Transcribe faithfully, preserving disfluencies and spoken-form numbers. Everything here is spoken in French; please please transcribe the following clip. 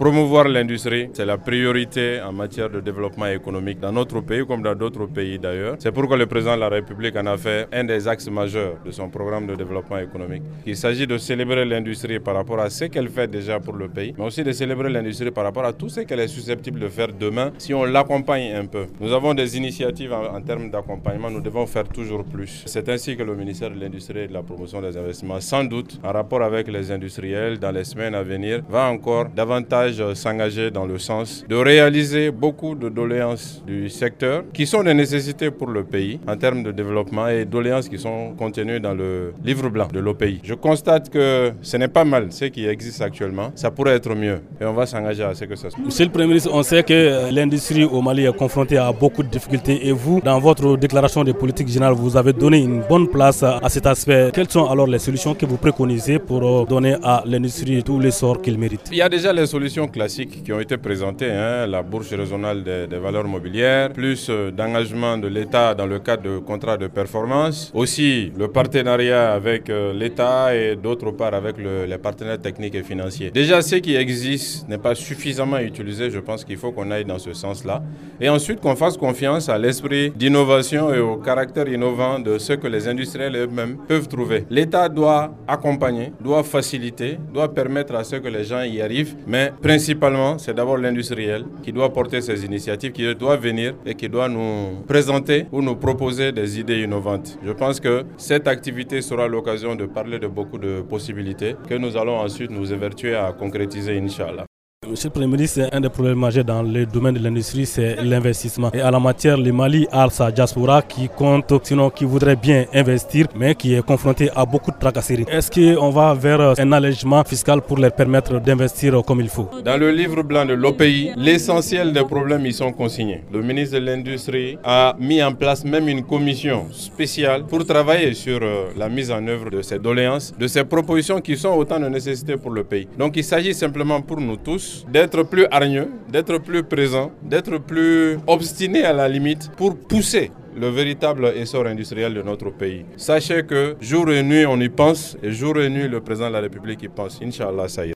Promouvoir l'industrie, c'est la priorité en matière de développement économique dans notre pays comme dans d'autres pays d'ailleurs. C'est pourquoi le président de la République en a fait un des axes majeurs de son programme de développement économique. Il s'agit de célébrer l'industrie par rapport à ce qu'elle fait déjà pour le pays, mais aussi de célébrer l'industrie par rapport à tout ce qu'elle est susceptible de faire demain si on l'accompagne un peu. Nous avons des initiatives en, en termes d'accompagnement, nous devons faire toujours plus. C'est ainsi que le ministère de l'Industrie et de la Promotion des Investissements, sans doute, en rapport avec les industriels, dans les semaines à venir, va encore davantage s'engager dans le sens de réaliser beaucoup de doléances du secteur qui sont des nécessités pour le pays en termes de développement et doléances qui sont contenues dans le livre blanc de l'O P I. Je constate que ce n'est pas mal ce qui existe actuellement, ça pourrait être mieux et on va s'engager à ce que ça soit. Monsieur le Premier ministre, on sait que l'industrie au Mali est confrontée à beaucoup de difficultés et vous, dans votre déclaration de politique générale, vous avez donné une bonne place à cet aspect. Quelles sont alors les solutions que vous préconisez pour donner à l'industrie tout l'essor qu'il mérite? Il y a déjà les solutions classiques qui ont été présentées, hein, la bourse régionale des, des valeurs mobilières, plus euh, d'engagement de l'État dans le cadre de contrats de performance, aussi le partenariat avec euh, l'État et d'autre part avec le, les partenaires techniques et financiers. Déjà, ce qui existe n'est pas suffisamment utilisé, je pense qu'il faut qu'on aille dans ce sens-là. Et ensuite qu'on fasse confiance à l'esprit d'innovation et au caractère innovant de ce que les industriels eux-mêmes peuvent trouver. L'État doit accompagner, doit faciliter, doit permettre à ce que les gens y arrivent, mais principalement, c'est d'abord l'industriel qui doit porter ces initiatives, qui doit venir et qui doit nous présenter ou nous proposer des idées innovantes. Je pense que cette activité sera l'occasion de parler de beaucoup de possibilités que nous allons ensuite nous évertuer à concrétiser, Inch'Allah. Monsieur le Premier ministre, un des problèmes majeurs dans le domaine de l'industrie, c'est l'investissement. Et à la matière, le Mali a sa diaspora qui compte, sinon qui voudrait bien investir, mais qui est confronté à beaucoup de tracasseries. Est-ce qu'on va vers un allègement fiscal pour leur permettre d'investir comme il faut? Dans le livre blanc de l'O P I, l'essentiel des problèmes y sont consignés. Le ministre de l'Industrie a mis en place même une commission spéciale pour travailler sur la mise en œuvre de ces doléances, de ces propositions qui sont autant de nécessités pour le pays. Donc il s'agit simplement pour nous tous d'être plus hargneux, d'être plus présents, d'être plus obstinés à la limite pour pousser le véritable essor industriel de notre pays. Sachez que jour et nuit on y pense et jour et nuit le président de la République y pense. Inch'Allah, ça ira.